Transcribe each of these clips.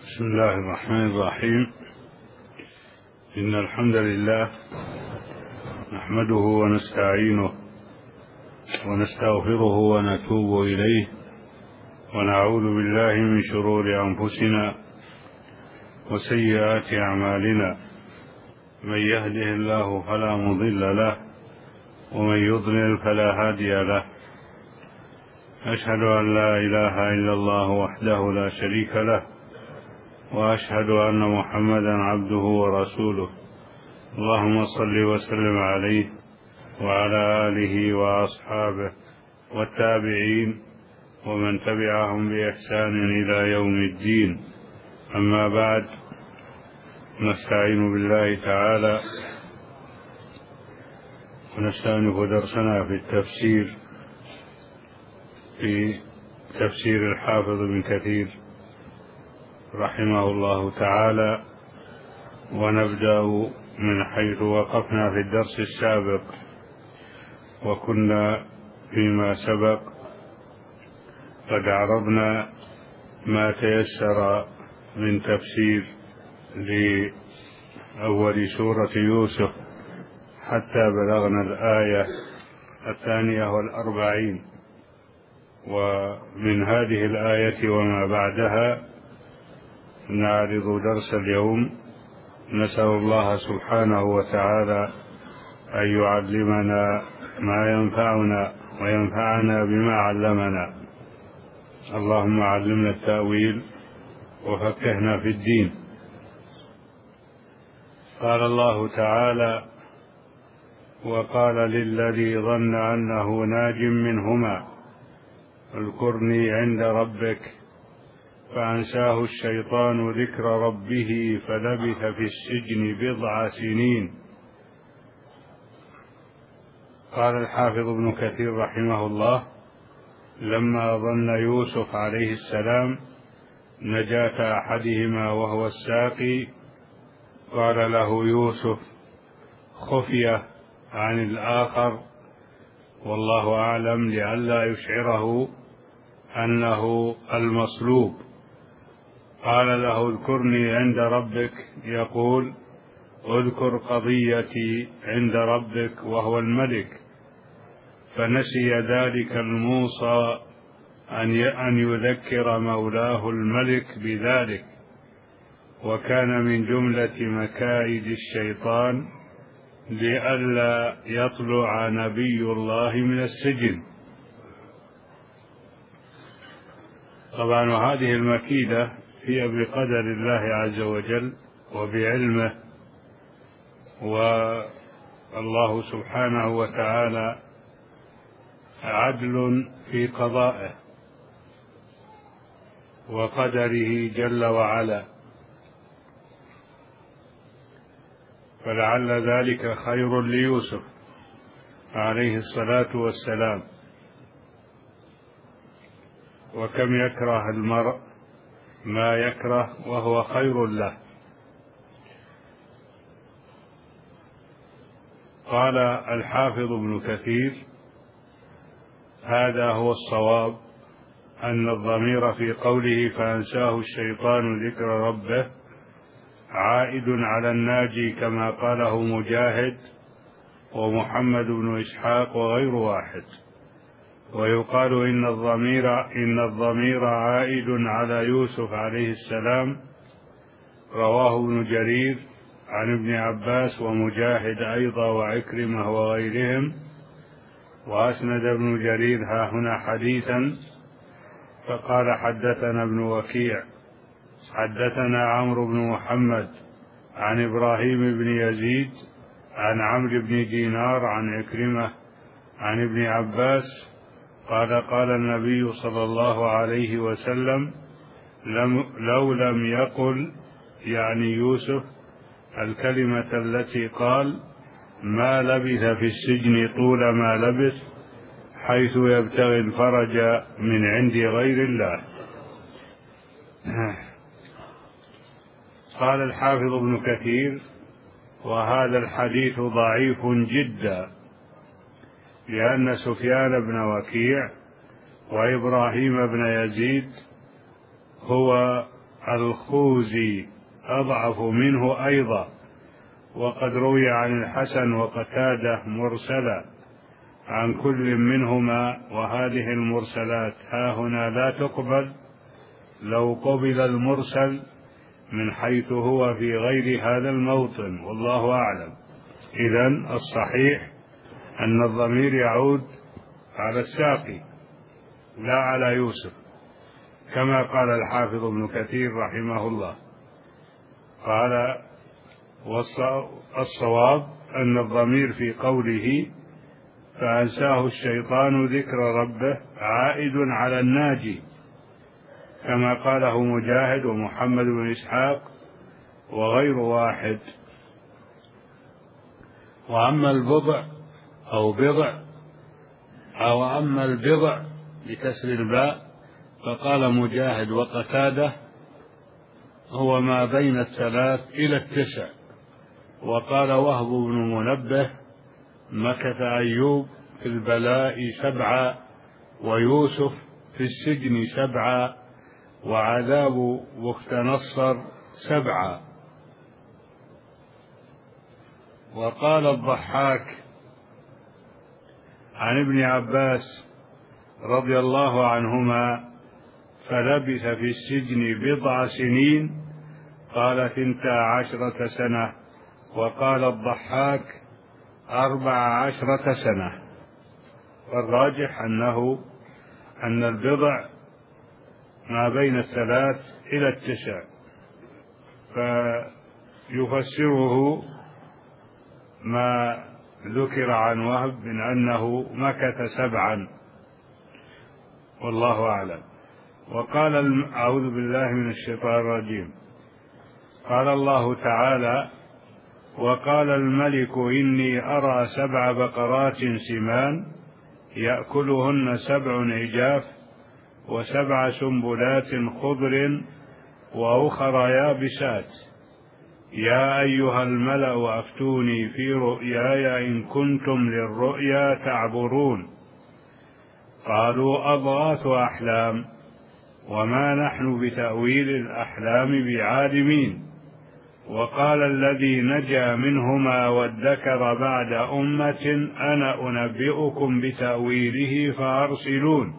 بسم الله الرحمن الرحيم. إن الحمد لله نحمده ونستعينه ونستغفره ونتوب إليه ونعوذ بالله من شرور أنفسنا وسيئات أعمالنا، من يهده الله فلا مضل له ومن يضلل فلا هادي له. أشهد أن لا إله إلا الله وحده لا شريك له، وأشهد أن محمدا عبده ورسوله. اللهم صل وسلم عليه وعلى آله وأصحابه والتابعين ومن تبعهم بإحسان إلى يوم الدين. أما بعد، نستعين بالله تعالى ونستأنف درسنا في التفسير، في تفسير الحافظ ابن كثير رحمه الله تعالى، ونبدأ من حيث وقفنا في الدرس السابق، وكنا فيما سبق قد عرضنا ما تيسر من تفسير لأول سورة يوسف حتى بلغنا الآية 42، ومن هذه الآية وما بعدها نعرض درس اليوم. نسأل الله سبحانه وتعالى أن يعلمنا ما ينفعنا وينفعنا بما علمنا. اللهم علمنا التأويل وفقهنا في الدين. قال الله تعالى: وقال للذي ظن أنه ناج منهما اذكرني عند ربك فأنساه الشيطان ذكر ربه فلبث في السجن بضع سنين. قال الحافظ ابن كثير رحمه الله: لما ظن يوسف عليه السلام نجاة أحدهما وهو الساقي قال له يوسف خفية عن الآخر والله أعلم، لئلا يشعره أنه المصلوب. قال له اذكرني عند ربك، يقول اذكر قضيتي عند ربك وهو الملك. فنسي ذلك الموصى أن يذكر مولاه الملك بذلك، وكان من جملة مكائد الشيطان لئلا يطلع نبي الله من السجن. طبعا هذه المكيدة هي بقدر الله عز وجل وبعلمه، والله سبحانه وتعالى عدل في قضائه وقدره جل وعلا، فلعل ذلك خير ليوسف عليه الصلاة والسلام. وكم يكره المرء ما يكره وهو خير له. قال الحافظ ابن كثير: هذا هو الصواب، أن الضمير في قوله فأنساه الشيطان ذكر ربه عائد على الناجي كما قاله مجاهد ومحمد بن إسحاق وغير واحد. ويقال إن الضمير عائد على يوسف عليه السلام. رواه ابن جرير عن ابن عباس ومجاهد أيضا وعكرمة وغيرهم. وأسند ابن جرير ها هنا حديثا فقال حدثنا ابن وكيع حدثنا عمرو بن محمد عن إبراهيم بن يزيد عن عمرو بن دينار عن عكرمة عن ابن عباس قال: قال النبي صلى الله عليه وسلم: لو لم يقل، يعني يوسف، الكلمة التي قال ما لبث في السجن طول ما لبث، حيث يبتغي الفرج من عند غير الله. قال الحافظ ابن كثير: وهذا الحديث ضعيف جدا، لأن سفيان بن وكيع وإبراهيم بن يزيد هو الخوزي أضعف منه أيضا، وقد روي عن الحسن وقتادة مرسلا عن كل منهما، وهذه المرسلات هاهنا لا تقبل لو قبل المرسل من حيث هو في غير هذا الموطن، والله أعلم. إذن الصحيح أن الضمير يعود على الساقي لا على يوسف، كما قال الحافظ ابن كثير رحمه الله. قال: والصواب أن الضمير في قوله فأنساه الشيطان ذكر ربه عائد على الناجي، كما قاله مجاهد ومحمد بن إسحاق وغير واحد. وأما البضع أما البضع بكسر الباء، فقال مجاهد وقتادة هو ما بين 3 إلى 9. وقال وهب بن منبه مكث أيوب في البلاء 7 ويوسف في السجن 7 وعذاب بخت نصر 7. وقال الضحاك عن ابن عباس رضي الله عنهما فلبث في السجن 10 سنين، قال 12 سنة، وقال الضحاك 14 سنة. والراجح أن البضع ما بين 3 إلى 9، فيفسره ما ذكر عن وهب من أنه مكث 7، والله أعلم. وقال أعوذ بالله من الشيطان الرجيم. قال الله تعالى: وقال الملك إني أرى 7 بقرات سمان يأكلهن 7 عجاف و7 سنبلات خضر وأخر يابسات، يا أيها الملأ أفتوني في رؤياي إن كنتم للرؤيا تعبرون. قالوا أضغاث أحلام وما نحن بتأويل الأحلام بعالمين. وقال الذي نجا منهما وادكر بعد أمة أنا أنبئكم بتأويله فأرسلون.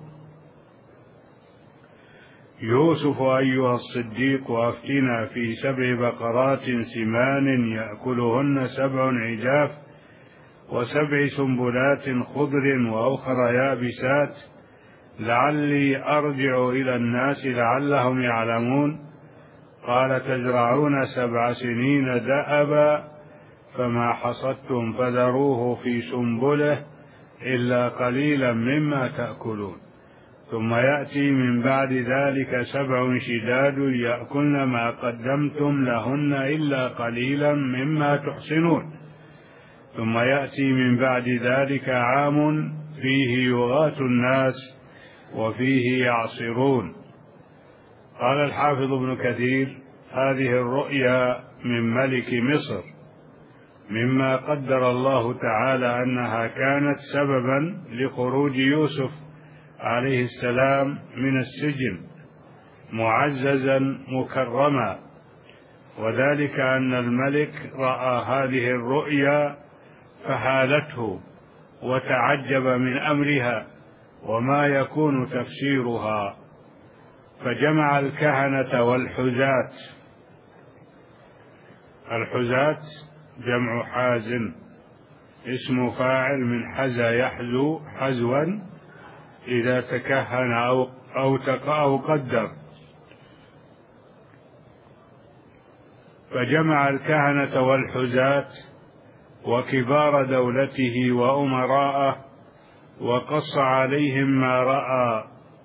يوسف أيها الصديق أفتنا في 7 بقرات سمان يأكلهن 7 عجاف و7 سنبلات خضر وأخر يابسات لعلي أرجع إلى الناس لعلهم يعلمون. قال تزرعون 7 سنين دأبا فما حصدتم فذروه في سنبله إلا قليلا مما تأكلون، ثم يأتي من بعد ذلك 7 شداد يأكلن ما قدمتم لهن إلا قليلا مما تحصنون، ثم يأتي من بعد ذلك عام فيه يغاث الناس وفيه يعصرون. قال الحافظ ابن كثير: هذه الرؤيا من ملك مصر، مما قدر الله تعالى أنها كانت سببا لخروج يوسف عليه السلام من السجن معززا مكرما، وذلك أن الملك رأى هذه الرؤيا فهالته وتعجب من أمرها وما يكون تفسيرها، فجمع الكهنة والحزاة. الحزاة جمع حازم، اسم فاعل من حزى يحزو حزوا إذا تكهن أو قدر. فجمع الكهنة والحزاة وكبار دولته وأمراءه وقص عليهم ما رأى،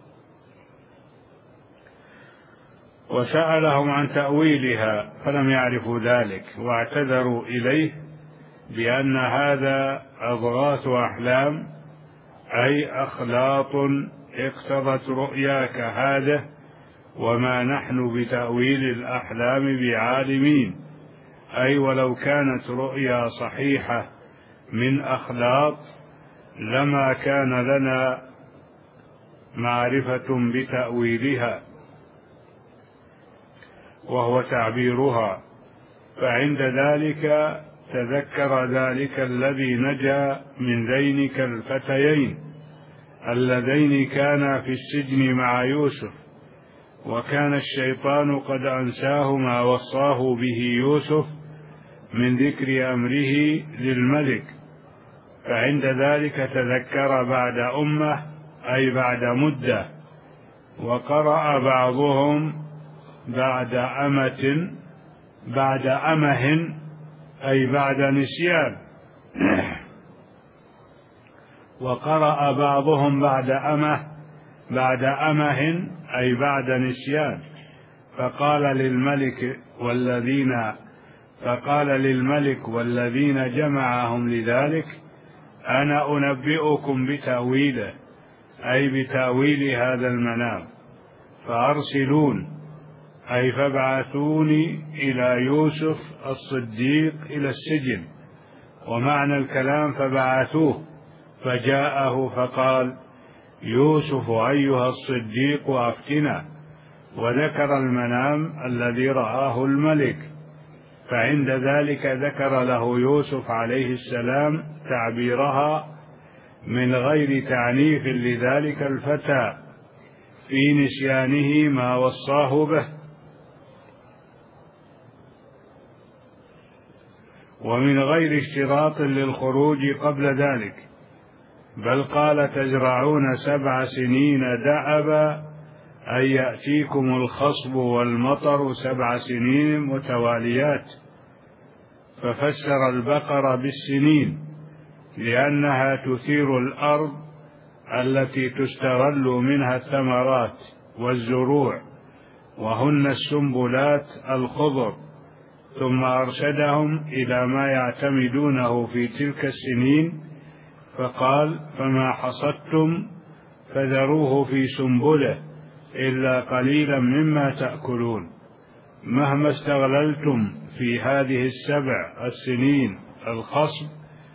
وسألهم عن تأويلها فلم يعرفوا ذلك، واعتذروا إليه بأن هذا أضغاث أحلام، أي أخلاط اقتضت رؤياك هذا، وما نحن بتأويل الأحلام بعالمين، أي ولو كانت رؤيا صحيحة من أخلاط لما كان لنا معرفة بتأويلها. وهو تعبيرها. فعند ذلك تذكر ذلك الذي نجا من ذينك الفتيين اللذين كانا في السجن مع يوسف، وكان الشيطان قد أنساه ما وصاه به يوسف من ذكر أمره للملك. فعند ذلك تذكر بعد أمة أي بعد مدة، وقرأ بعضهم بعد أمه أي بعد نسيان، وقرأ بعضهم بعد أمه أي بعد نسيان. فقال للملك والذين جمعهم لذلك: أنا أنبئكم بتأويله أي بتأويل هذا المنام، فأرسلون أي فابعثوني إلى يوسف الصديق إلى السجن. ومعنى الكلام فبعثوه، فجاءه فقال: يوسف أيها الصديق أفتنا، وذكر المنام الذي رآه الملك. فعند ذلك ذكر له يوسف عليه السلام تعبيرها من غير تعنيف لذلك الفتى في نسيانه ما وصاه به، ومن غير اشتراط للخروج قبل ذلك، بل قال: تزرعون 7 سنين دأبا أي يأتيكم الخصب والمطر 7 سنين متواليات. ففسر البقر بالسنين لأنها تثير الأرض التي تستغل منها الثمرات والزروع، وهن السنبلات الخضر. ثم أرشدهم إلى ما يعتمدونه في تلك السنين، فقال: فما حصدتم فذروه في سنبله إلا قليلا مما تأكلون. مهما استغللتم في هذه 7 السنين الخصب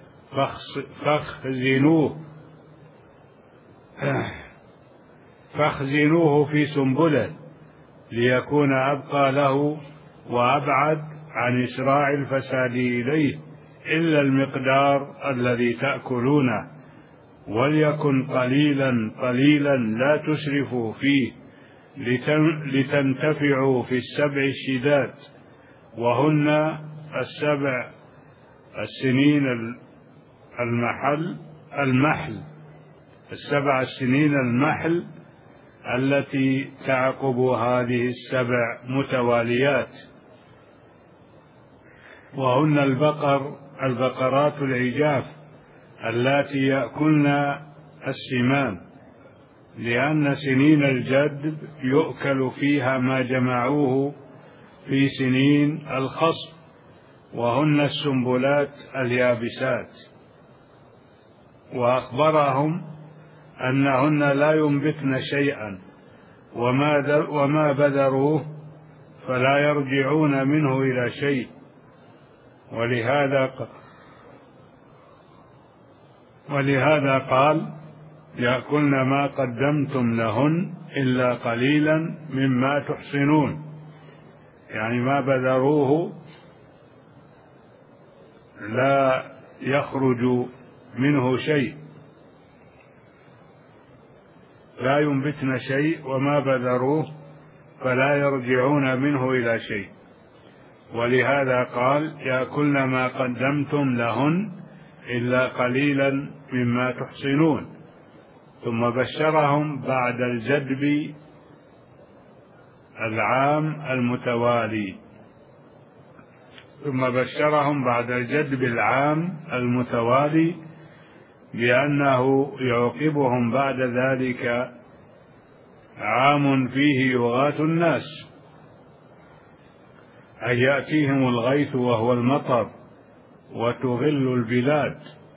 فاخزنوه في سنبله ليكون أبقى له وأبعد عن إسراع الفساد إليه إلا المقدار الذي تأكلونه، وليكن قليلا قليلا لا تسرفوا فيه لتنتفعوا في 7 الشداد، وهن 7 السنين ال7 السنين المحل التي تعقب هذه 7 متواليات، وهن البقرات العجاف اللاتي يأكلن السمان، لأن سنين الجدب يؤكل فيها ما جمعوه في سنين الخصب، وهن السنبلات اليابسات. وأخبرهم أنهن لا ينبتن شيئا، وما بذروه فلا يرجعون منه إلى شيء، ولهذا قال: يأكلن ما قدمتم لهن إلا قليلا مما تحصنون، يعني ما بذروه لا يخرج منه شيء، لا ينبتن شيء، وما بذروه فلا يرجعون منه إلى شيء. ولهذا قال: يأكلن ما قدمتم لهن إلا قليلا مما تحصنون. ثم بشرهم بعد الجدب العام المتوالي بأنه يعقبهم بعد ذلك عام فيه يغاث الناس، أن يأتيهم الغيث وهو المطر وتغل البلاد،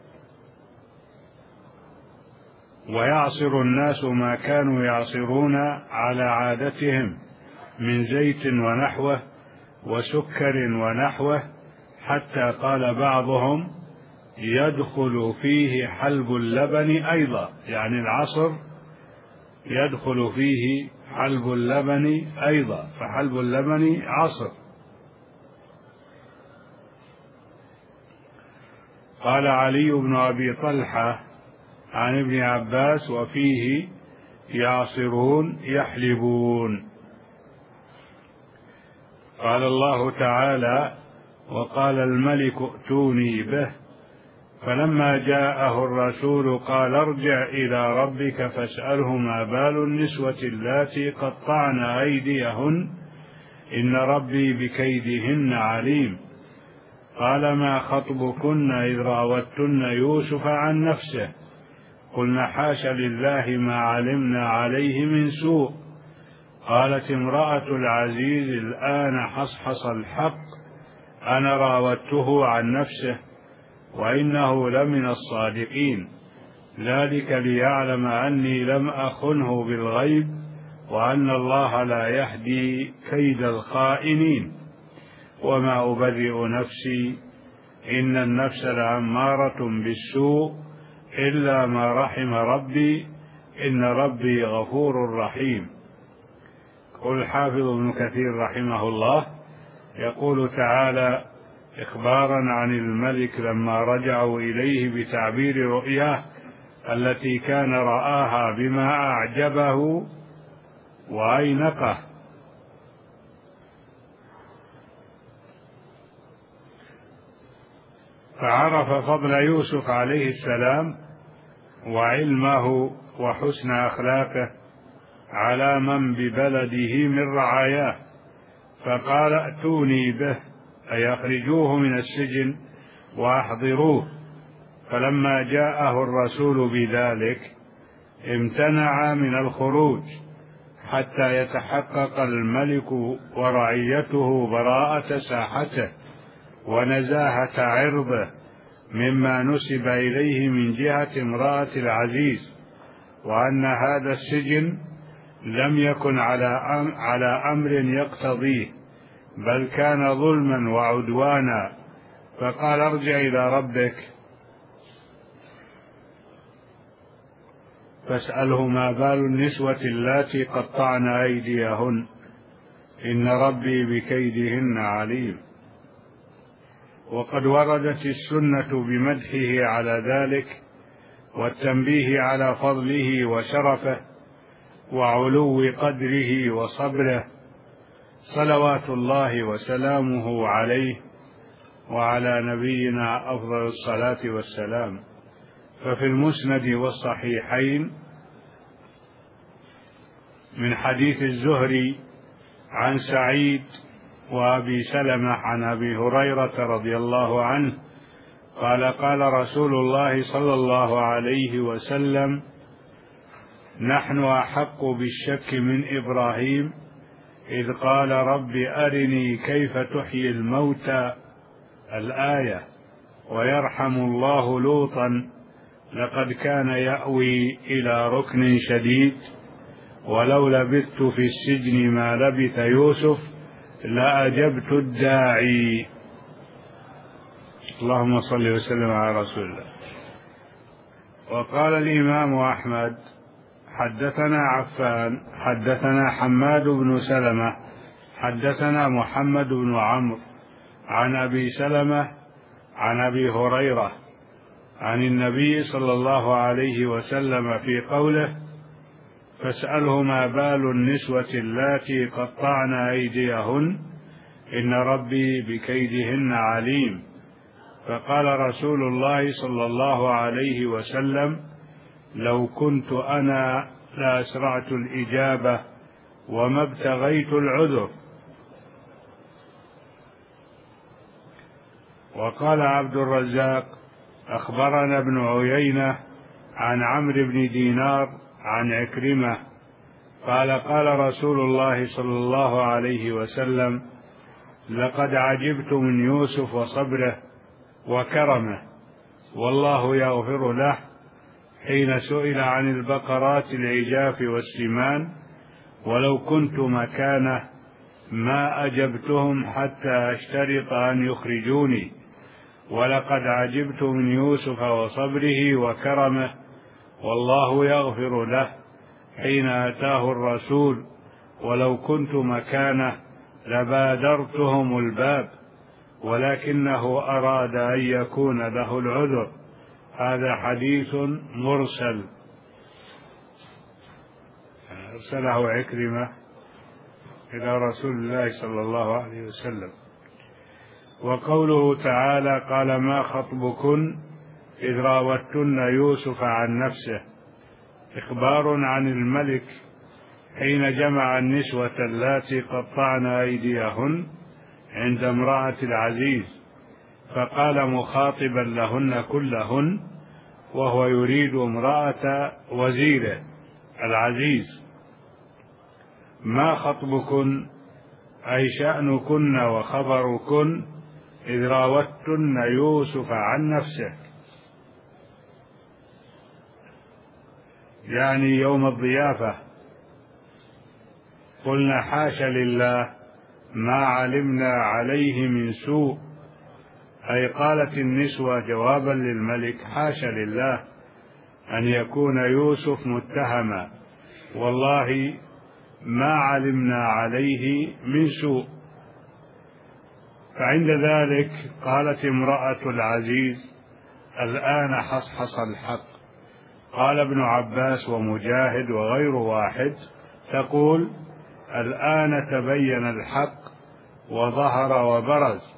ويعصر الناس ما كانوا يعصرون على عادتهم من زيت ونحوه وسكر ونحوه، حتى قال بعضهم: يدخل فيه حلب اللبن أيضا، يعني العصر يدخل فيه حلب اللبن أيضا، فحلب اللبن عصر. قال علي بن أبي طلحة عن ابن عباس: وفيه يعصرون يحلبون. قال الله تعالى: وقال الملك ائتوني به، فلما جاءه الرسول قال ارجع إلى ربك فاسأله ما بال النسوة اللاتي قطعن أيديهن إن ربي بكيدهن عليم. قال ما خطبكن إذ راوتن يوسف عن نفسه قلنا حاش لله ما علمنا عليه من سوء. قالت امرأة العزيز الآن حصحص الحق أنا راودته عن نفسه وإنه لمن الصادقين، ذلك ليعلم أني لم أخنه بالغيب وأن الله لا يهدي كيد الخائنين وما أبرئ نفسي إن النفس لأمارة بالسوء إلا ما رحم ربي إن ربي غفور رحيم. قل الحافظ ابن كثير رحمه الله يقول تعالى إخبارا عن الملك لما رجعوا إليه بتعبير رؤياه التي كان رآها بما أعجبه وأينقه: فعرف فضل يوسف عليه السلام وعلمه وحسن أخلاقه على من ببلده من رعاياه، فقال ائتوني به، أي أخرجوه من السجن وأحضروه. فلما جاءه الرسول بذلك امتنع من الخروج حتى يتحقق الملك ورعيته براءة ساحته ونزاهة عرضه مما نسب إليه من جهة امرأة العزيز، وأن هذا السجن لم يكن على أمر يقتضيه بل كان ظلما وعدوانا. فقال ارجع إلى ربك فاسأله ما بال النسوة اللاتي قطعن أيديهن إن ربي بكيدهن عليم. وقد وردت السنة بمدحه على ذلك والتنبيه على فضله وشرفه وعلو قدره وصبره صلوات الله وسلامه عليه وعلى نبينا أفضل الصلاة والسلام. ففي المسند والصحيحين من حديث الزهري عن سعيد وأبي سلمة عن أبي هريرة رضي الله عنه قال قال رسول الله صلى الله عليه وسلم: نحن أحق بالشك من إبراهيم إذ قال رب أرني كيف تحيي الموتى الآية، ويرحم الله لوطا لقد كان يأوي إلى ركن شديد ولو لبثت في السجن ما لبث يوسف لأجبت الداعي. اللهم صل وسلم على رسول الله. وقال الإمام أحمد: حدثنا عفان حدثنا حماد بن سلمة حدثنا محمد بن عمرو عن أبي سلمة عن أبي هريرة عن النبي صلى الله عليه وسلم في قوله: فاسأله ما بال النسوة اللاتي قطعن أيديهن إن ربي بكيدهن عليم. فقال رسول الله صلى الله عليه وسلم: لو كنت أنا لأسرعت الإجابة وما ابتغيت العذر. وقال عبد الرزاق: أخبرنا ابن عيينة عن عمرو بن دينار عن عكرمة قال قال رسول الله صلى الله عليه وسلم: لقد عجبت من يوسف وصبره وكرمه والله يغفر له، حين سئل عن البقرات العجاف والسمان ولو كنت مكانه ما أجبتهم حتى أشترط أن يخرجوني، ولقد عجبت من يوسف وصبره وكرمه والله يغفر له، حين أتاه الرسول ولو كنت مكانه لبادرتهم الباب، ولكنه أراد أن يكون له العذر. هذا حديث مرسل أرسله عكرمة إلى رسول الله صلى الله عليه وسلم. وقوله تعالى: قال ما خطبكن إذ راوتن يوسف عن نفسه، إخبار عن الملك حين جمع النسوة اللاتي قطعن أيديهن عند امرأة العزيز، فقال مخاطبا لهن كلهن، وهو يريد امرأة وزيره العزيز: ما خطبكن أي شأنكن وخبركن إذ راوتن يوسف عن نفسه، يعني يوم الضيافة. قلنا حاشا لله ما علمنا عليه من سوء، أي قالت النسوة جوابا للملك: حاشا لله أن يكون يوسف متهما، والله ما علمنا عليه من سوء. فعند ذلك قالت امرأة العزيز: الآن حصحص الحق. قال ابن عباس ومجاهد وغير واحد تقول: الآن تبين الحق وظهر وبرز.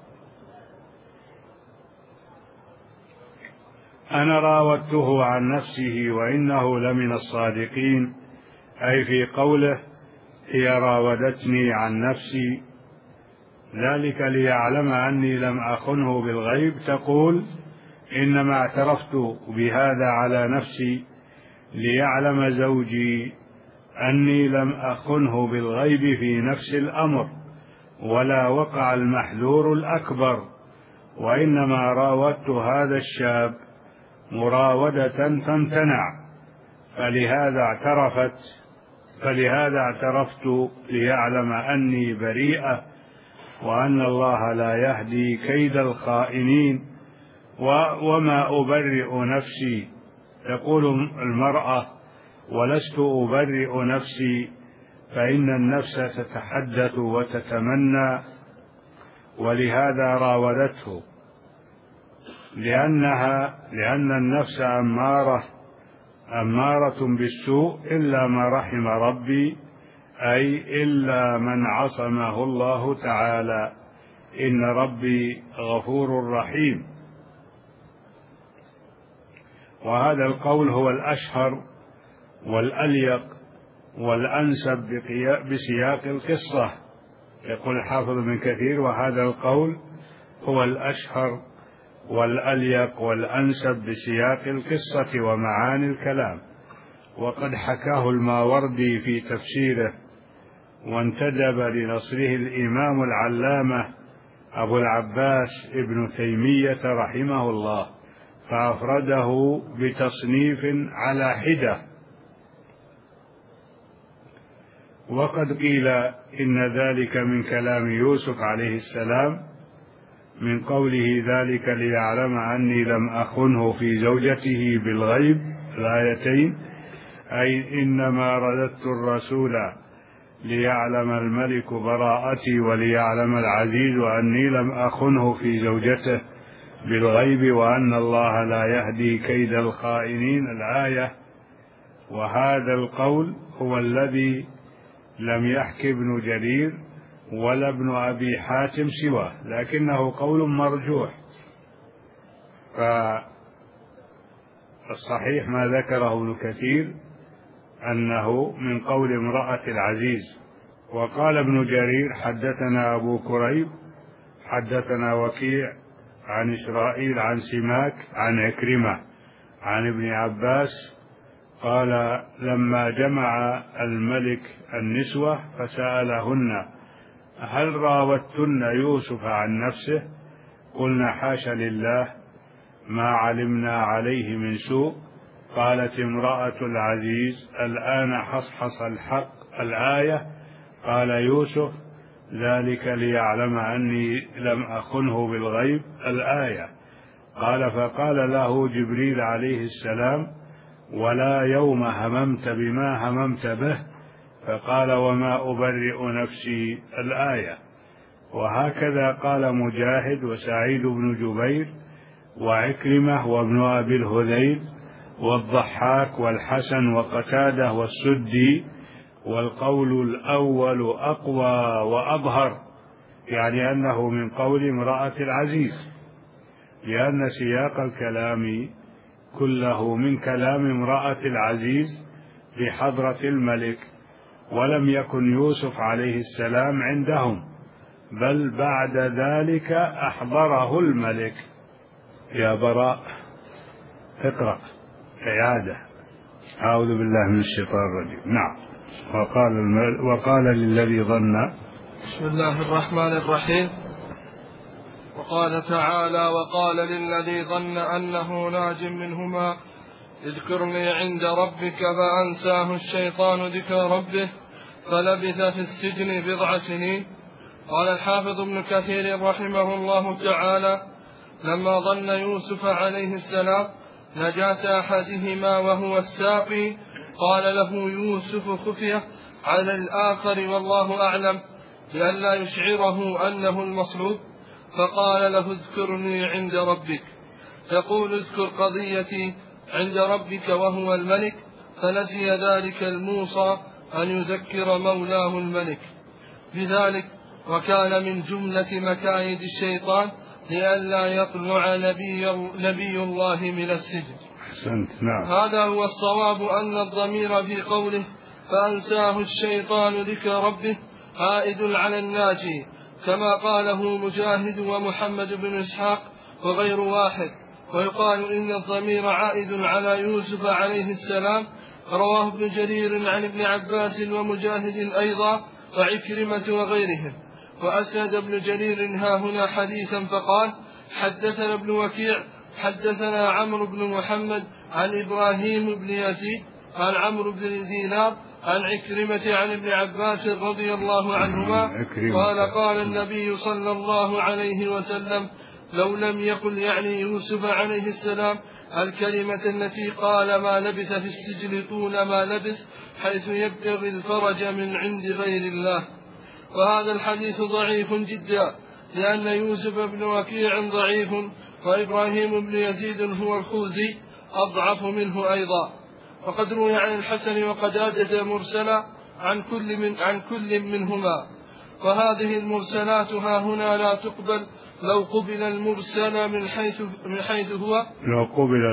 أنا راودته عن نفسه وإنه لمن الصادقين، أي في قوله: هي راودتني عن نفسي، ذلك ليعلم أني لم أخنه بالغيب. تقول: إنما اعترفت بهذا على نفسي ليعلم زوجي أني لم أخنه بالغيب في نفس الأمر، ولا وقع المحذور الأكبر، وإنما راودت هذا الشاب مراودة فامتنع، فلهذا اعترفت ليعلم أني بريئة، وأن الله لا يهدي كيد الخائنين، وما أبرئ نفسي. تقول المرأة: ولست أبرئ نفسي، فإن النفس تتحدث وتتمنى، ولهذا راودته، لأن النفس أمارة بالسوء إلا ما رحم ربي، أي إلا من عصمه الله تعالى، إن ربي غفور رحيم. وهذا القول هو الأشهر والأليق والأنسب بسياق القصة. يقول الحافظ ابن كثير: وهذا القول هو الأشهر والأليق والأنسب بسياق القصة ومعاني الكلام. وقد حكاه الماوردي في تفسيره، وانتدب لنصره الإمام العلامة أبو العباس ابن تيمية رحمه الله، فأفرده بتصنيف على حدة. وقد قيل إن ذلك من كلام يوسف عليه السلام، من قوله: ذلك ليعلم أني لم أخنه في زوجته بالغيب، الآيتين، أي إنما رددت الرسول ليعلم الملك براءتي وليعلم العزيز أني لم أخنه في زوجته بالغيب، وأن الله لا يهدي كيد الخائنين، الآية. وهذا القول هو الذي لم يحكي ابن جرير ولا ابن أبي حاتم سواه، لكنه قول مرجوح. فالصحيح ما ذكره ابن كثير أنه من قول امرأة العزيز. وقال ابن جرير: حدثنا أبو كريب حدثنا وكيع عن إسرائيل عن سماك عن عكرمة عن ابن عباس قال: لما جمع الملك النسوة فسألهن: هل راودتن يوسف عن نفسه؟ قلنا: حاشا لله ما علمنا عليه من سوء. قالت امرأة العزيز: الآن حصحص الحق، الآية. قال يوسف: ذلك ليعلم أني لم أخنه بالغيب، الآية. قال: فقال له جبريل عليه السلام: ولا يوم هممت بما هممت به، فقال وما أبرئ نفسي الآية. وهكذا قال مجاهد وسعيد بن جبير وعكرمة وابن أبي الهذيل والضحاك والحسن وقتادة والسدي، والقول الأول أقوى وأظهر، يعني أنه من قول امرأة العزيز، لأن سياق الكلام كله من كلام امرأة العزيز بحضرة الملك، ولم يكن يوسف عليه السلام عندهم، بل بعد ذلك أحضره الملك. يا براء اقرأ إعادة. أعوذ بالله من الشيطان الرجيم. نعم. وقال للذي ظن. بسم الله الرحمن الرحيم. وقال تعالى وقال للذي ظن أنه ناج منهما اذكرني عند ربك فأنساه الشيطان ذكر ربه فلبث في السجن 9 سنين. قال الحافظ ابن كثير رحمه الله تعالى لما ظن يوسف عليه السلام نجاة أحدهما وهو الساقي قال له يوسف خفية على الآخر والله أعلم لئلا يشعره أنه المصلوب، فقال له اذكرني عند ربك، يقول اذكر قضيتي عند ربك وهو الملك، فنسي ذلك الموصى أن يذكر مولاه الملك بذلك، وكان من جملة مكايد الشيطان لئلا يطلع نبي الله من السجن. نعم. هذا هو الصواب أن الضمير في قوله فأنساه الشيطان ذكر ربه عائد على الناجي كما قاله مجاهد ومحمد بن إسحاق وغير واحد. ويقال إن الضمير عائد على يوسف عليه السلام. رواه ابن جرير عن ابن عباس ومجاهد أيضا وعكرمة وغيرهم. وأسند ابن جرير ها هنا حديثا فقال حدثنا ابن وكيع حدثنا عمرو بن محمد عن إبراهيم بن يزيد عن عمرو بن دينار عن عكرمة عن ابن عباس رضي الله عنهما قال قال النبي صلى الله عليه وسلم لو لم يقل يعني يوسف عليه السلام الكلمة التي قال ما لبث في السجن طول ما لبث حيث يبتغي الفرج من عند غير الله. وهذا الحديث ضعيف جدا لأن يوسف بن وكيع ضعيف وإبراهيم بن يزيد هو الخوزي أضعف منه أيضا. وقد روي عن الحسن وقتادة مرسلا عن كل منهما. وهذه المرسلات ها هنا لا تقبل لو قبل المرسل من حيث هو لو قبل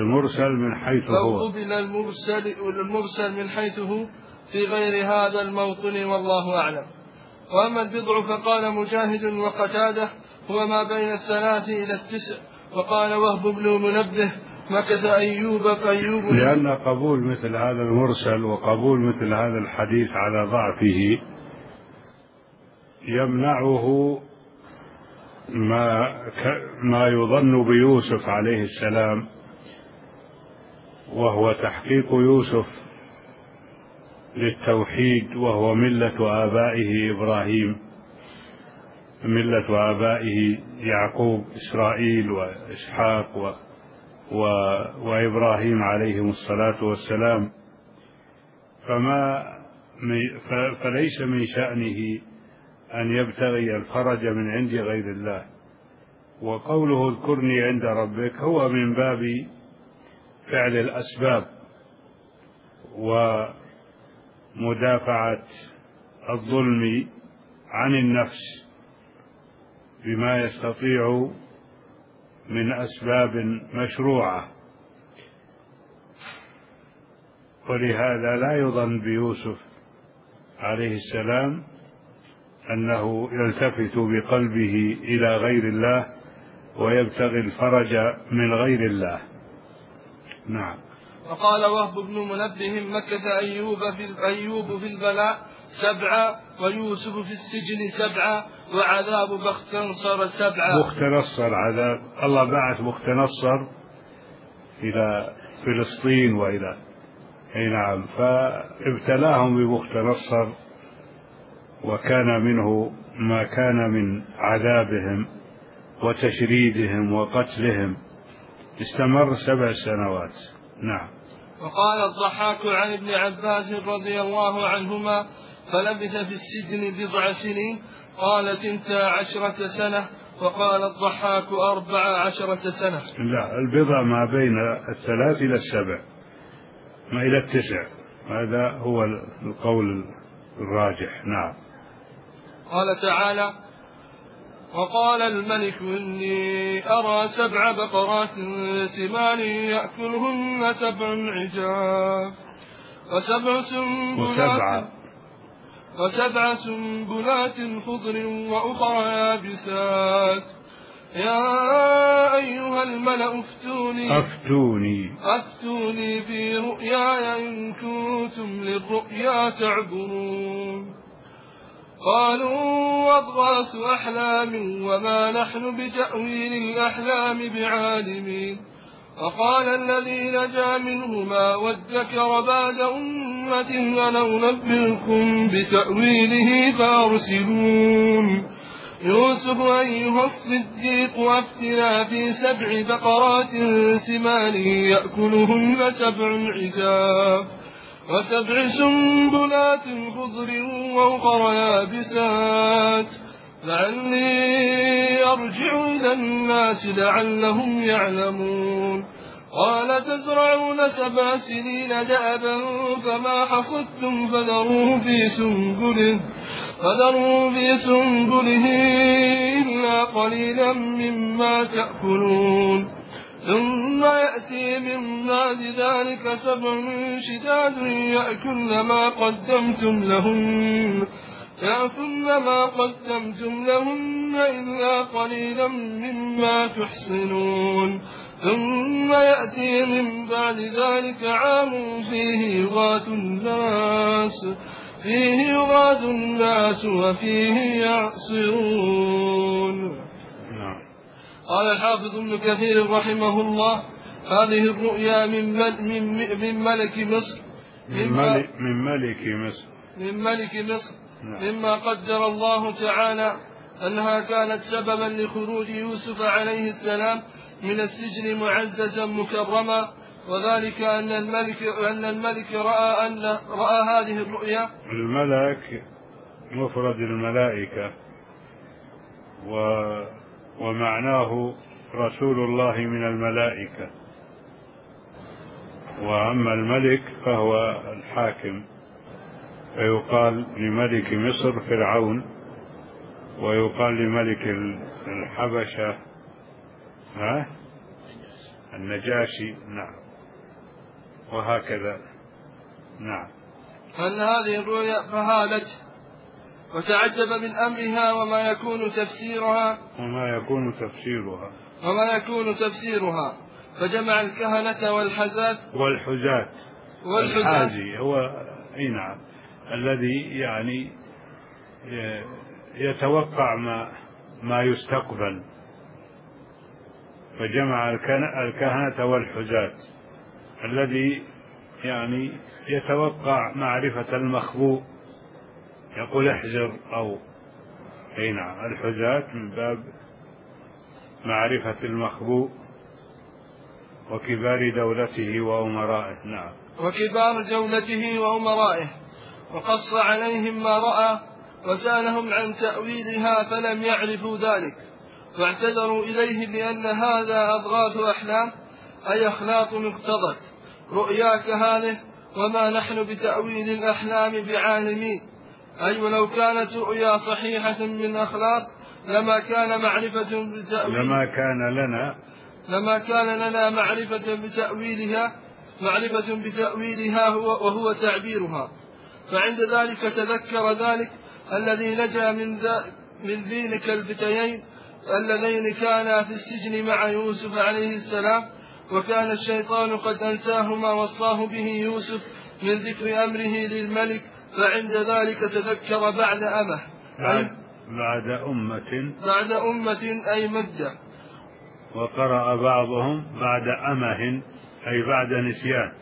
المرسل من حيث هو في غير هذا الموطن والله أعلم. وأما البضع فقال مجاهد وقتادة هو ما بين 3 إلى 9. وقال وهب بن منبه مكث أيوب لأن قبول مثل هذا المرسل وقبول مثل هذا الحديث على ضعفه يمنعه ما يظن بيوسف عليه السلام، وهو تحقيق يوسف للتوحيد، وهو ملة آبائه إبراهيم، ملة آبائه يعقوب إسرائيل وإسحاق وإبراهيم عليهم الصلاة والسلام. فليس من شأنه أن يبتغي الفرج من عند غير الله. وقوله اذكرني عند ربك هو من باب فعل الأسباب ومدافعة الظلم عن النفس بما يستطيع من أسباب مشروعة. ولهذا لا يظن بيوسف عليه السلام أنه يلتفت بقلبه إلى غير الله ويبتغي الفرج من غير الله. نعم. وقال وهب بن منبه مكث أيوب في البلاء 7 ويوسف في السجن 7 وعذاب بختنصر 7. بختنصر عذاب الله بعث بختنصر إلى فلسطين وإلى نعم، فابتلاهم ببختنصر وكان منه ما كان من عذابهم وتشريدهم وقتلهم، استمر 7 سنوات. نعم. وقال الضحاك عن ابن عباس رضي الله عنهما فلبث في السجن 9 سنين. قال 12 سنة، وقال الضحاك 14 سنة. لا، البضع ما بين 3 إلى 7، ما إلى 9، هذا هو القول الراجح. نعم. قال تعالى: وقال الملك إني أرى 7 بقرات سمان يأكلهن 7 عجاف وسبع سنبلات خضر وأخرى يابسات. يا أيها الملأ أفتوني في رؤياي إن كنتم للرؤيا تعبرون. قالوا أضغاث أحلام وما نحن بتأويل الأحلام بعالمين. وقال الذي نجا منهما وادكر بعد أمة أنا أنبئكم بتأويله فأرسلون. يوسف أيها الصديق أفتنا في 7 بقرات سمان يأكلهن 7 عجاف و7 سنبلات خضر وأخرى يابسات لعلي أرجع إلى الناس لعلهم يعلمون. قال تزرعون 7 سنين دأبا فما حصدتم فذروا في سنبله إلا قليلا مما تأكلون. ثم يأتي من بعد ذلك 7 شداد يأكلن ما قدمتم لهن إلا قليلا مما تحصنون. ثم يأتي من بعد ذلك عام فيه يغاث الناس وفيه يعصرون. قال الحافظ ابن كثير رحمه الله: هذه الرؤيا من ملك مصر مما قدر الله تعالى أنها كانت سببا لخروج يوسف عليه السلام من السجن معززا مكرما، وذلك أن الملك رأى هذه الرؤيا. الملك مفرد الملائكة، ومعناه رسول الله من الملائكة. وأما الملك فهو الحاكم، فيقال لملك مصر فرعون، ويقال لملك الحبشة النجاشي. نعم، وهكذا. نعم. أن هذه الرؤيا فهالت وتعجب من أمرها وما يكون تفسيرها فجمع الكهنة والحجات الحاجي هو نعم الذي يعني يتوقع ما يستقبل، فجمع الكهنة والحجات الذي يعني يتوقع معرفة المخبوء، يقول احذر أو نعم الحجات من باب معرفة المخبوء وكبار دولته وأمرائه. نعم، وكبار دولته وأمرائه. وقص عليهم ما رأى وسألهم عن تأويلها فلم يعرفوا ذلك، واعتذروا إليه بأن هذا أضغاث أحلام، أي أخلاط اقتضت رؤياك هذه وما نحن بتأويل الأحلام بعالمين. أي ولو كانت رؤيا صحيحة من أخلاق لما كان لنا معرفة بتأويلها وهو تعبيرها. فعند ذلك تذكر ذلك الذي نجا من ذلك الفتيين اللذين كانا في السجن مع يوسف عليه السلام، وكان الشيطان قد أنساه ما وصاه به يوسف من ذكر أمره للملك، فعند ذلك تذكر بعد أمة أي مدة. وقرأ بعضهم بعد أمه أي بعد نسيان.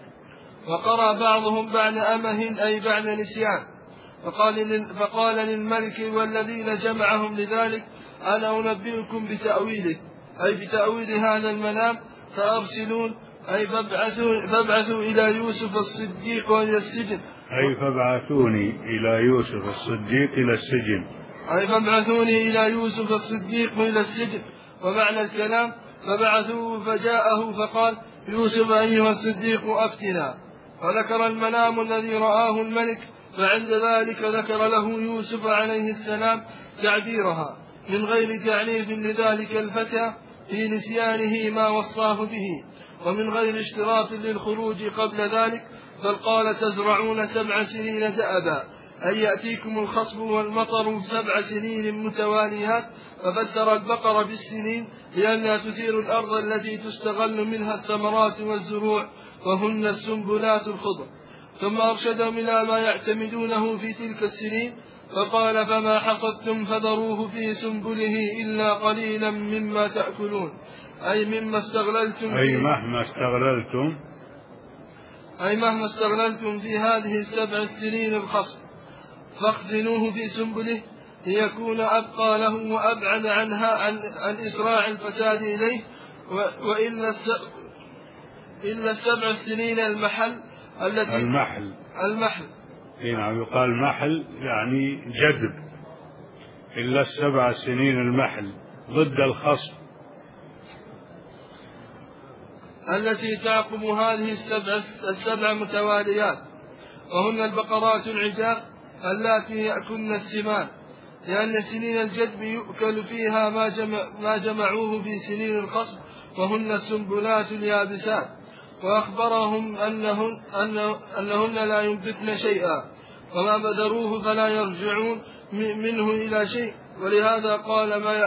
فقال للملك والذين جمعهم لذلك: أنا أنبئكم بتأويله، أي بتأويل هذا المنام، فأرسلون، أي فابعثوا إلى يوسف الصديق وإلى السجن أي فابعثوني إلى يوسف الصديق إلى السجن. أي فابعثوني إلى يوسف الصديق إلى السجن. ومعنى الكلام فبعثوه فجاءه فقال يوسف أيها الصديق أفتنا، وذكر المنام الذي رآه الملك، فعند ذلك ذكر له يوسف عليه السلام تعبيرها من غير تعنيف لذلك الفتى في نسيانه ما وصاه به، ومن غير اشتراط للخروج قبل ذلك، بل قال تزرعون 7 سنين دأبا، أن يأتيكم الخصب والمطر 7 سنين متواليات، ففسر البقر بالسنين لأنها تثير الأرض التي تستغل منها الثمرات والزروع، وهن السنبلات الخضر. ثم أرشدهم إلى ما يعتمدونه في تلك السنين، فقال فما حصدتم فذروه في سنبله إلا قليلا مما تأكلون، أي مما استغللتم أي مهما استغللتم في هذه 7 سنين الخصب، فاخزنوه في سنبله ليكون أبقى له وأبعد عنها عن إسراع الفساد إليه. إلا 7 سنين المحل. نعم، يقال محل يعني جذب. إلا 7 سنين المحل ضد الخصب التي تعقب هذه 7 متواليات، وهن البقرات العجاف اللاتي يأكلن السمان، لأن سنين الجدب يؤكل فيها ما جمعوه في سنين الخصب، وهن السنبلات اليابسات. وأخبرهم أنهن لا ينبتن شيئا، وما بذروه فلا يرجعون منه إلى شيء، ولهذا قال ما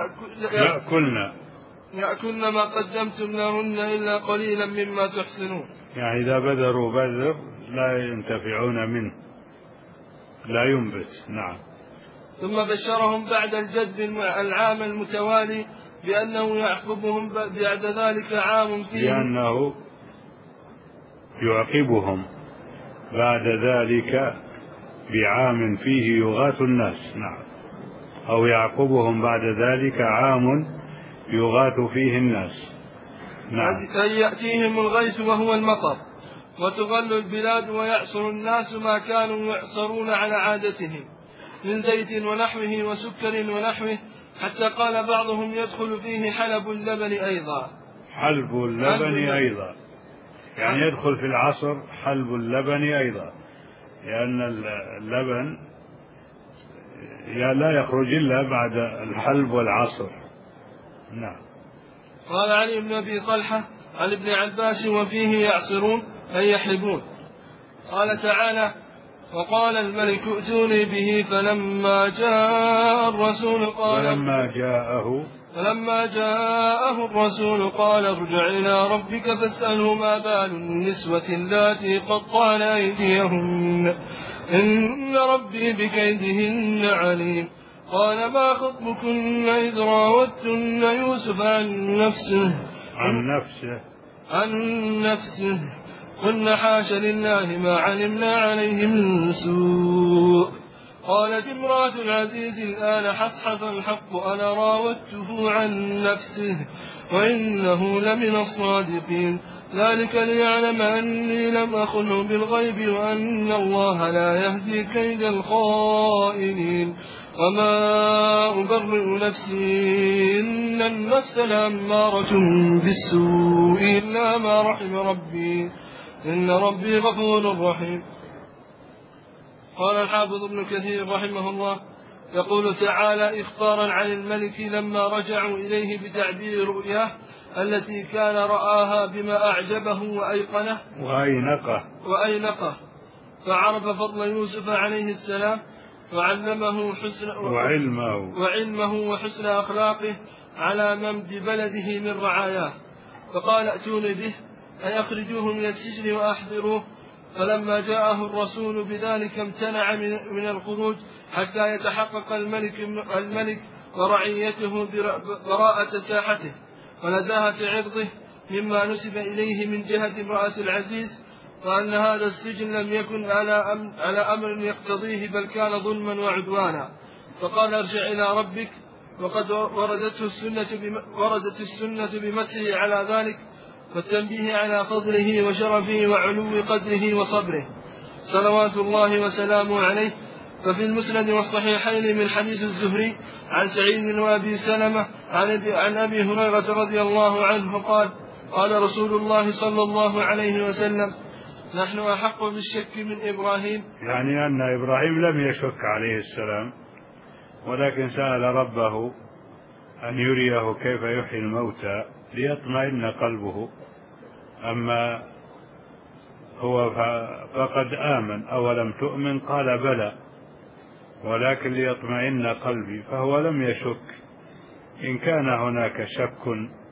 يأكلن ما قدمتم لهن إلا قليلا مما تحسنون. يعني إذا بذروا بذر لا ينتفعون منه، لا ينبت. نعم. ثم بشرهم بعد الجدب العام المتوالي بأنه يعقبهم بعد ذلك عام فيه، لأنه يعقبهم بعد ذلك بعام فيه يغاث الناس. نعم. أو يعقبهم بعد ذلك عام يغاث فيه الناس. نعم. أن يأتيهم الغيث وهو المطر، وتغل البلاد ويعصر الناس ما كانوا يعصرون على عادتهم من زيت ونحوه وسكر ونحوه، حتى قال بعضهم يدخل فيه حلب اللبن أيضا. يعني يدخل في العصر حلب اللبن أيضا، لأن اللبن لا يخرج إلا بعد الحلب والعصر. نعم. قال علي بن أبي طلحة عن ابن عباس وفيه يعصرون أي يحلبون. قال تعالى وقال الملك ائتوني به، فلما جاءه الرسول قال ارجع إلى ربك فاسأله ما بال النسوة اللاتي قطعن أيديهن إن ربي بكيدهن عليم. قال ما خطبكن إذ راوتن يوسف عن نفسه قلنا حاش لله ما علمنا عليه من سوء. قالت امرأة العزيز الآن حصحص الحق أنا راودته عن نفسه وإنه لمن الصادقين، ذلك ليعلم أني لم أخنه بالغيب وأن الله لا يهدي كيد الخائنين. وما أبرئ نفسي إن النفس لأمارة بالسوء إلا ما رحم ربي إن ربي غفور رحيم. قال الحافظ ابن كثير رحمه الله يقول تعالى إخبارا عن الملك لما رجعوا إليه بتعبير رؤياه التي كان رآها بما أعجبه وأينقه، فعرف فضل يوسف عليه السلام وعلمه وحسن أخلاقه على من ببلده من رعاياه، فقال ائتوني به أي أخرجوه من السجن وأحضروه. فلما جاءه الرسول بذلك امتنع من الخروج حتى يتحقق الملك ورعيته براءة ساحته ونزاهة عرضه مما نسب إليه من جهة امرأة العزيز، وأن هذا السجن لم يكن على أمر يقتضيه بل كان ظلما وعدوانا. فقال ارجع إلى ربك، وقد وردت السنة بمدحه على ذلك والتنبيه على فضله وشرفه وعلو قدره وصبره. صلوات الله وسلامه عليه. ففي المسند والصحيحين من حديث الزهري عن سعيد وأبي سلمة عن أبي هريرة رضي الله عنه قال قال رسول الله صلى الله عليه وسلم نحن أحق بالشك من إبراهيم. يعني أن إبراهيم لم يشك عليه السلام، ولكن سأل ربه أن يريه كيف يحيي الموتى ليطمئن قلبه. أما هو فقد آمن. أولم تؤمن؟ قال بلى ولكن ليطمئن قلبي. فهو لم يشك. إن كان هناك شك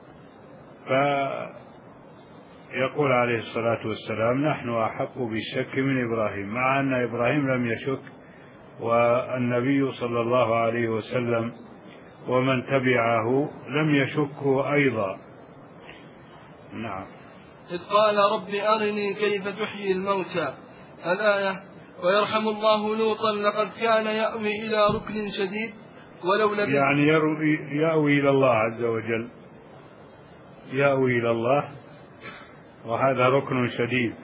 فيقول عليه الصلاة والسلام نحن أحق بالشك من إبراهيم، مع أن إبراهيم لم يشك، والنبي صلى الله عليه وسلم ومن تبعه لم يشكوا أيضا. نعم. إذ قال رب أرني كيف تحيي الموتى الآية. ويرحم الله لوطا لقد كان يأوي إلى ركن شديد ولو لم يعني يأوي إلى الله عز وجل، يأوي إلى الله، وهذا ركن شديد.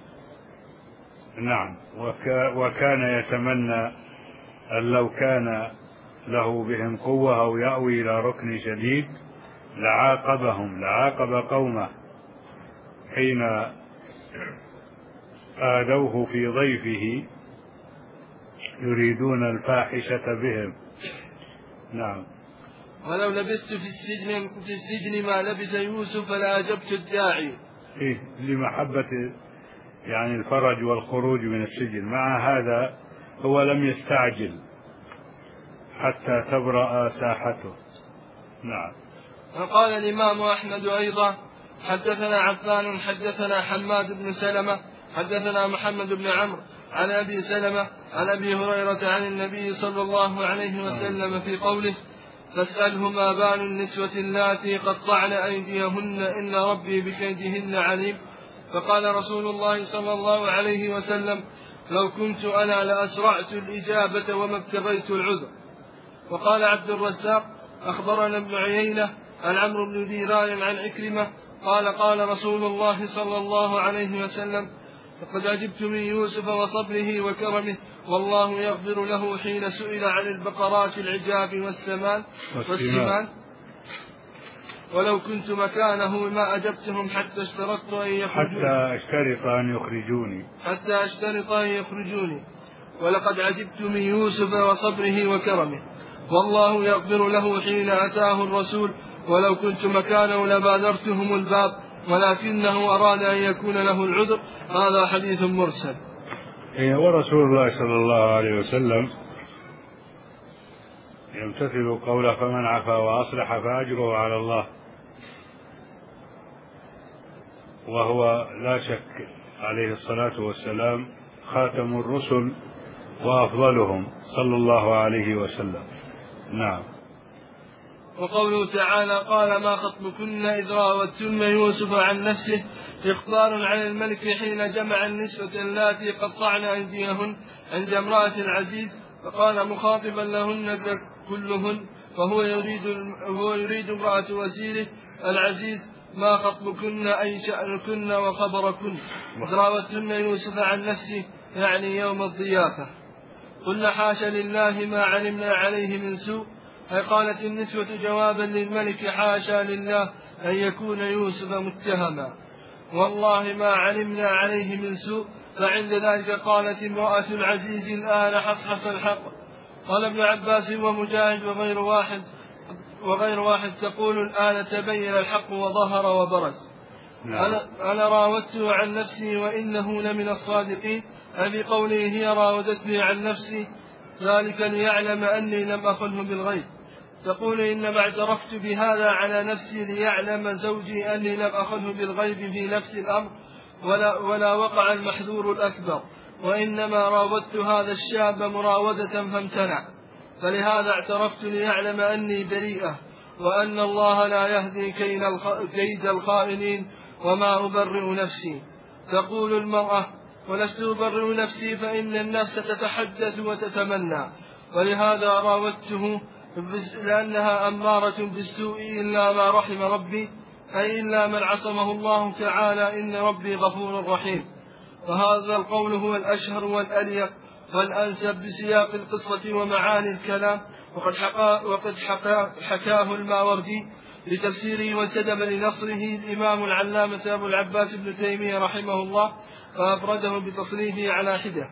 نعم. وكان يتمنى أن لو كان له بهم قوة أو يأوي إلى ركن شديد لعاقب قومه حين آذوه في ضيفه يريدون الفاحشة بهم. نعم. ولو لبثت في السجن ما لبث يوسف لأجبت الداعي. لمحبة يعني الفرج والخروج من السجن. مع هذا هو لم يستعجل حتى تبرأ ساحته. نعم. وقال الإمام أحمد أيضا حدثنا عفان حدثنا حماد بن سلمة حدثنا محمد بن عمرو عن أبي سلمة عن أبي هريرة عن النبي صلى الله عليه وسلم في قوله فاسأله ما بال النسوة اللاتي قطعن أيديهن إن ربي بكيدهن عليم. فقال رسول الله صلى الله عليه وسلم لو كنت أنا لأسرعت الإجابة وما ابتغيت العذر. وقال عبد الرزاق أخبرنا ابن عيينة عن عمرو بن دينار عن عكرمة قال قال رسول الله صلى الله عليه وسلم فقد عجبت من يوسف وصبره وكرمه والله يغفر له حين سئل عن البقرات العجاف والسمان ولو كنت مكانه ما أجبتهم حتى اشترط أن يخرجوني ولقد عجبت من يوسف وصبره وكرمه والله يغفر له حين أتاه الرسول ولو كنت مكانه لبادرتهم الباب ولكنه أراد أن يكون له العذر. هذا حديث مرسل. ورسول الله صلى الله عليه وسلم يمتثل قوله فمن عفا وأصلح فأجره على الله، وهو لا شك عليه الصلاة والسلام خاتم الرسل وأفضلهم صلى الله عليه وسلم. نعم. وقوله تعالى قال ما خطبكن إذ راوتن يوسف عن نفسه إخبار عن الملك حين جمع النسوة اللاتي قطعن أيديهن عند امرأة العزيز فقال مخاطبا لهن كلهن فهو يريد امرأة وزيره العزيز ما خطبكن أي شأنكن وخبركن إذ راوتن يوسف عن نفسه يعني يوم الضيافة. قلنا حاشا لله ما علمنا عليه من سوء. أي قالت النسوة جوابا للملك حاشا لله أن يكون يوسف متهما والله ما علمنا عليه من سوء. فعند ذلك قالت امرأة العزيز الآن حصحص الحق. قال ابن عباس ومجاهد وغير واحد تقول الآن تبين الحق وظهر وبرز. أنا راودته عن نفسي وإنه لمن الصادقين. أبي قوله هي راودتني عن نفسي ذلك ليعلم أني لم أخنه بالغيب. تقول إنما اعترفت بهذا على نفسي ليعلم زوجي أني لم أخنه بالغيب في نفس الأمر ولا وقع المحذور الأكبر، وإنما راودت هذا الشاب مراودة فامتنع، فلهذا اعترفت ليعلم أني بريئة وأن الله لا يهدي كيد الخائنين وما أبرئ نفسي. تقول المرأة ولست أبرئ نفسي فإن النفس تتحدث وتتمنى، ولهذا راودته لأنها أمارة بالسوء إلا ما رحم ربي، أي إلا من عصمه الله تعالى إن ربي غفور رحيم. فهذا القول هو الأشهر والأليق والأنسب بسياق القصة ومعاني الكلام، وقد حكاه الماوردي لتفسيره وانتدب لنصره الإمام العلامة أبو العباس بن تيمية رحمه الله، فأفرده بتصنيفه على حدة.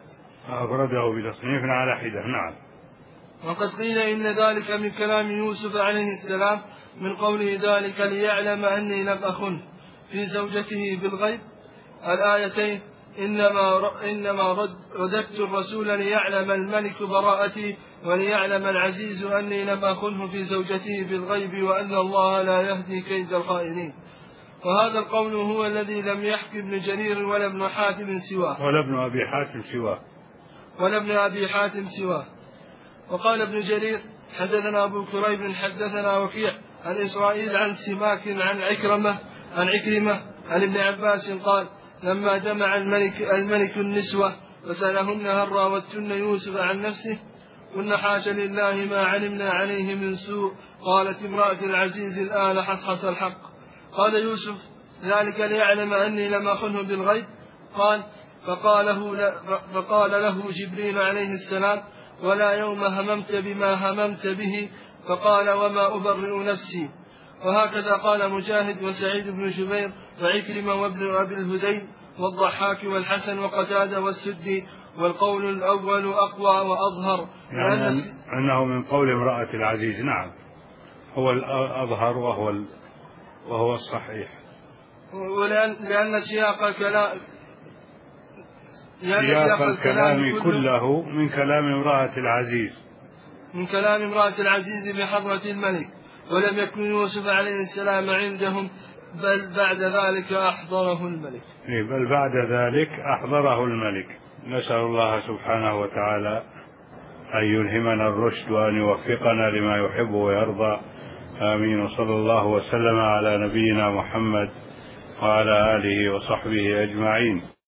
نعم. وقد قيل إن ذلك من كلام يوسف عليه السلام من قوله ذلك ليعلم أني لم أخن في زوجته بالغيب الآيتين، إنما رددت الرسول ليعلم الملك براءتي وليعلم العزيز أني لم أخنه في زوجته بالغيب وأن الله لا يهدي كيد الخائنين. وهذا القول هو الذي لم يحكي ابن جرير ولا ابن حاتم سواه ولا ابن أبي حاتم سواه. وقال ابن جرير حدثنا أبو كريب حدثنا وكيع عن إسرائيل عن سماك عن عكرمة عن ابن عباس قال لما جمع الملك النسوة فسألهن هل راودتن يوسف عن نفسه قلنا حاشا لله ما علمنا عليه من سوء. قالت امرأة العزيز الآن حصحص الحق. قال يوسف ذلك ليعلم أني لم أخنه بالغيب. فقال له جبريل عليه السلام ولا يوم هممت بما هممت به. فقال وما أبرئ نفسي. وهكذا قال مجاهد وسعيد بن جبير وعكرمة وابن أبي الهذيل والضحاك والحسن وقتادة والسدي، والقول الأول أقوى وأظهر أنه من قول امرأة العزيز. نعم، هو الأظهر وهو الصحيح، لأن سياق الكلام كله من كلام امرأة العزيز بحضرة الملك، ولم يكن يوسف عليه السلام عندهم بل بعد ذلك أحضره الملك. نسأل الله سبحانه وتعالى أن يلهمنا الرشد وأن يوفقنا لما يحب ويرضى. آمين. وصلى الله وسلم على نبينا محمد وعلى آله وصحبه أجمعين.